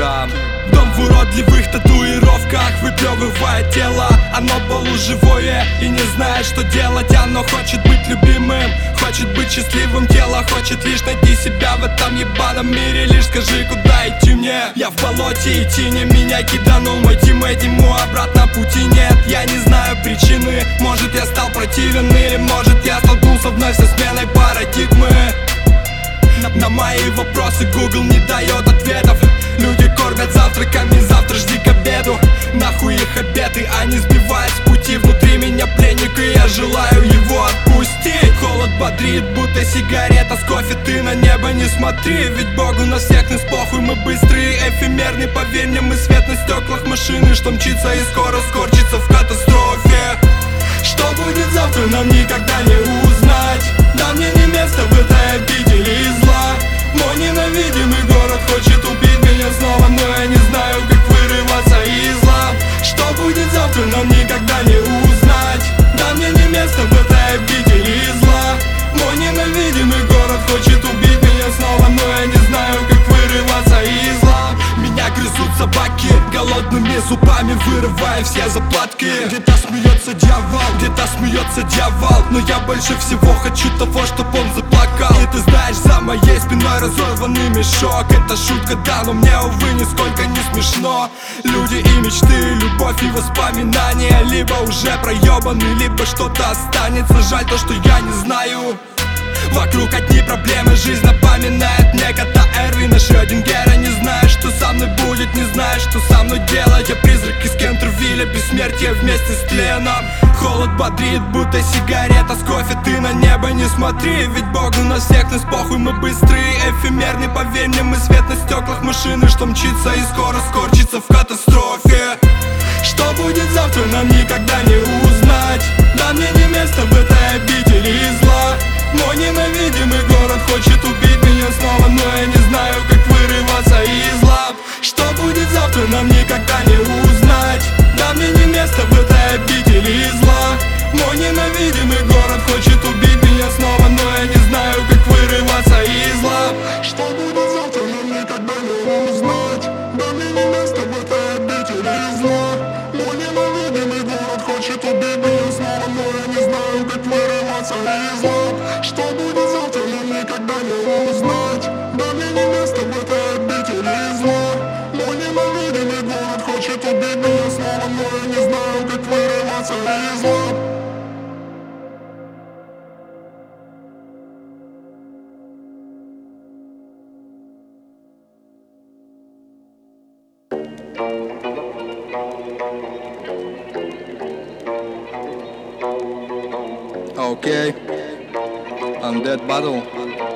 капкан. Дом в уродливых татуировках выплевывает тело. Оно полуживое и не знает, что делать. Оно хочет быть любимым, хочет быть счастливым. Тело хочет лишь найти себя в этом ебаном мире. Лишь скажи, куда идти мне. Я в болоте, идти не меня киданул мой тиммейт, ему обратно пути нет. Я не знаю причины, может я стал противен, или может я столкнулся вновь со сменой парадигмы. На мои вопросы Google не дает ответов. Люди кормят завтраками, завтра жди к обеду. Нахуй их обеты, они сбивают с пути. Внутри меня пленник, и я желаю его отпустить. Холод бодрит, будто сигарета с кофе. Ты на небо не смотри, ведь Богу на всех нас похуй. Мы быстрые, эфемерны, поверь мне. Мы свет на стеклах машины, что мчится и скоро скорчится в катастрофе. Что будет завтра, нам никогда не узнать. Да мне не место в этой обители зла. Мой ненавидимый город хочет убить меня снова, но я не знаю, как вырываться из лап. Что будет завтра, нам никогда не узнать. Да мне не место в этой обители зла. Мой ненавидимый город хочет убить меня снова, но я не знаю, как вырываться из лап. Меня грызут собаки, голодными зубами вырывая все заплатки. Где-то смеется дьявол, где-то смеется дьявол, но я больше всего хочу того, чтоб он заплакал. И ты знаешь, за моей спиной разорванный мешок. Это шутка, да, но мне, увы, нисколько не смешно. Люди и мечты, любовь и воспоминания либо уже проебаны, либо что-то останется. Жаль то, что я не знаю. Вокруг одни проблемы, жизнь напоминает мне кота Эрвина Шрёдингера. Не знаю, что со мной будет, не знаю, что со мной делать. Я призрак из Кентервилля, бессмертие вместе с тленом. Холод бодрит, будто сигарета с кофе. Ты на небо не смотри, ведь Богу на всех нас похуй. Мы быстрые, эфемерны, поверь мне. Мы свет на стеклах машины, что мчится и скоро скорчится в катастрофе. Что будет завтра, нам никогда не узнать. Да мне не место в этой обители зла. Мой ненавидимый город хочет убить меня снова, но я не знаю, как вырываться из лап. Что будет завтра, нам никогда не узнать. Да мне не место в этой обители зла. Мой ненавидимый город хочет убить меня снова, но я не знаю, как вырываться из лап. Что будет завтра, нам никогда не узнать. Да мне не место в этой обители зла. Мой ненавидимый город хочет убить меня снова, но я не знаю, как вырываться из лап. Что будет завтра, нам никогда не узнать. Да мне не место в этой обители зла. Мой ненавидимый город хочет убить меня снова, но я не знаю, как вырываться из лап. Окей, Undead Battle.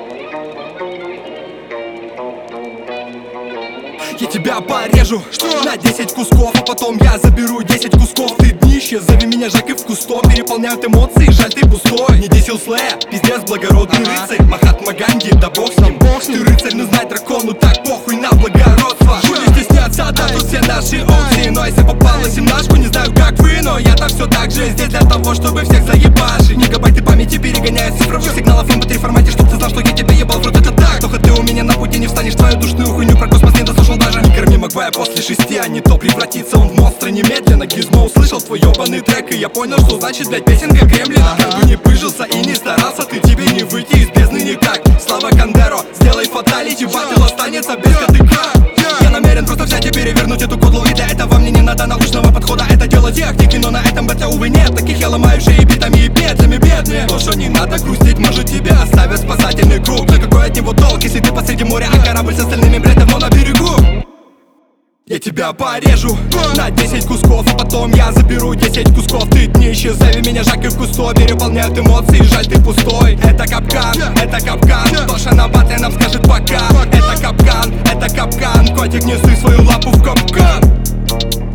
Я тебя порежу на 10 кусков, а потом я заберу 10 кусков. Ты днище, зови меня Жак и в Кусто. Переполняют эмоции, жаль ты пустой. Не десил слэя, пиздец, благородный рыцарь. Махатма Ганди, да бог с ним. Ты рыцарь, но знай дракону так похуй на благородство. Хули стесняться, да тут все наши опции. Но если попала семнашку, не знаю как вы, но я-то все так же здесь для того, чтобы всех заебашить. Гигабайты памяти перегоняют цифровых сигналов в MP3 формате, чтоб ты знал, что я тебя ебал в рот, это так. Только ты у меня на пути не встанешь, твою душную хуйню про космос не дослушал даже. Не корми Магвая после 6, а не то превратится он в монстра немедленно. Гизмо услышал твой ебаный трек, и я понял, что значит, блять, песенка Кремлина. Как бы не пыжился и не старался, ты тебе не выйти из бездны никак. Слава Кандеро, сделай фаталити, батл останется без КТК. Я намерен просто взять и перевернуть эту кодлу, и для этого мне не надо научного подхода. Это дело техники, но на этом бэтле, увы, нет. Таких я ломаю шеи битами и петлями, бедные. То, что не надо грустить, может тебя оставят спасательный круг. Но какой от него толк, если ты посреди моря, а корабль с остальными, блядь, давно на берегу. Я тебя порежу на 10 кусков, а потом я заберу 10 кусков. Ты днище, зови меня Жак и в Кусто. Переполняют эмоции, жаль ты пустой. Это капкан, Тоша на батле нам скажет пока. Это капкан, котик, неси свою лапу в капкан.